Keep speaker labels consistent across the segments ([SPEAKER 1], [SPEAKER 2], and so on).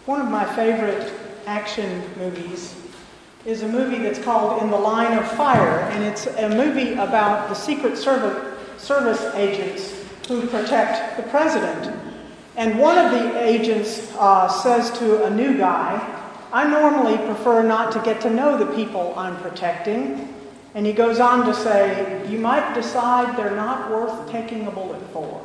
[SPEAKER 1] One of my favorite action movies is a movie that's called In the Line of Fire, and it's a movie about the Secret Service agents who protect the president. And one of the agents says to a new guy, "I normally prefer not to get to know the people I'm protecting." And he goes on to say, "You might decide they're not worth taking a bullet for."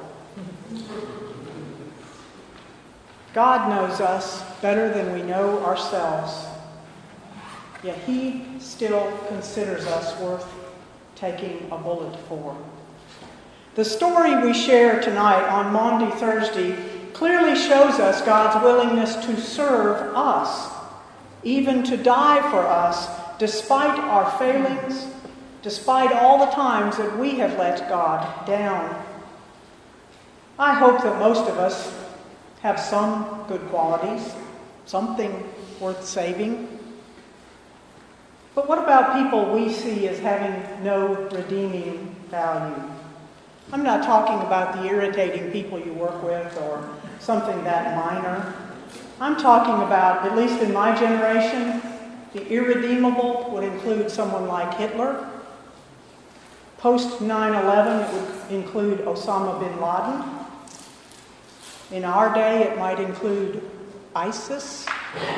[SPEAKER 1] God knows us better than we know ourselves, yet He still considers us worth taking a bullet for. The story we share tonight on Maundy Thursday clearly shows us God's willingness to serve us, even to die for us, despite our failings, despite all the times that we have let God down. I hope that most of us have some good qualities, something worth saving. But what about people we see as having no redeeming value? I'm not talking about the irritating people you work with or something that minor. I'm talking about, at least in my generation, the irredeemable would include someone like Hitler. Post 9/11, it would include Osama bin Laden. In our day, it might include ISIS.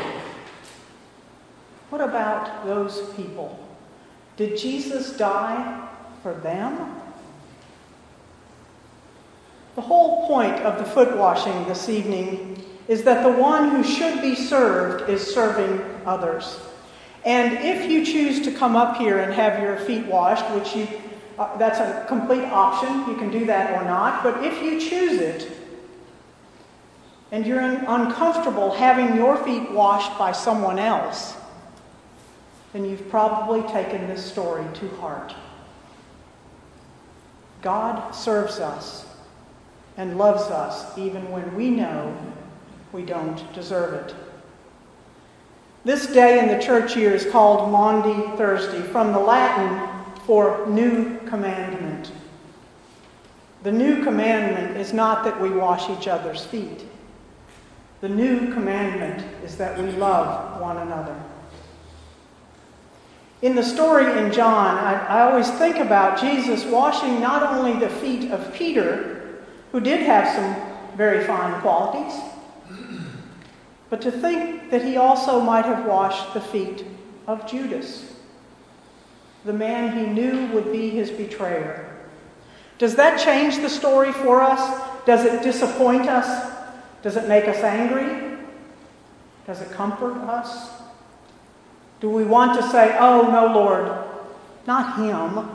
[SPEAKER 1] What about those people? Did Jesus die for them? The whole point of the foot washing this evening is that the one who should be served is serving others. And if you choose to come up here and have your feet washed, which that's a complete option, you can do that or not, but if you choose it, and you're uncomfortable having your feet washed by someone else, then you've probably taken this story to heart. God serves us and loves us even when we know we don't deserve it. This day in the church year is called Maundy Thursday, from the Latin for new commandment. The new commandment is not that we wash each other's feet. The new commandment is that we love one another. In the story in John, I always think about Jesus washing not only the feet of Peter, who did have some very fine qualities, but to think that he also might have washed the feet of Judas, the man he knew would be his betrayer. Does that change the story for us? Does it disappoint us? Does it make us angry? Does it comfort us? Do we want to say, "Oh, no, Lord, not him"?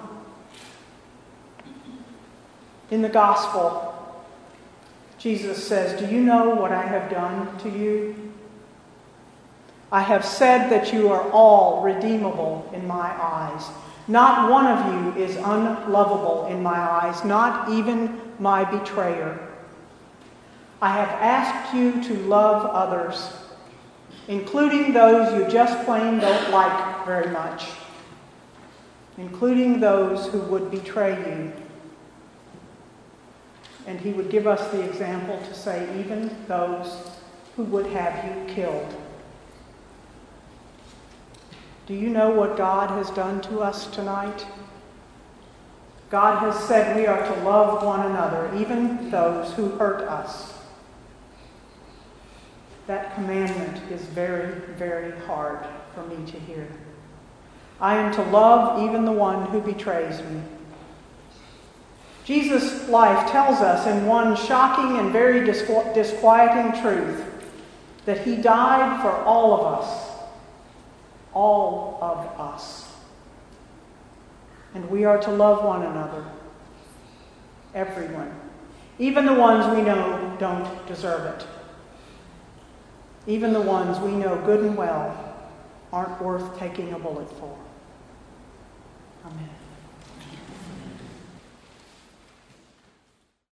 [SPEAKER 1] In the gospel, Jesus says, "Do you know what I have done to you? I have said that you are all redeemable in my eyes. Not one of you is unlovable in my eyes, not even my betrayer. I have asked you to love others, including those you just plain don't like very much, including those who would betray you." And he would give us the example to say, even those who would have you killed. Do you know what God has done to us tonight? God has said we are to love one another, even those who hurt us. That commandment is very, very hard for me to hear. I am to love even the one who betrays me. Jesus' life tells us in one shocking and very disquieting truth that he died for all of us. All of us. And we are to love one another. Everyone. Even the ones we know don't deserve it. Even the ones we know good and well aren't worth taking a bullet for. Amen.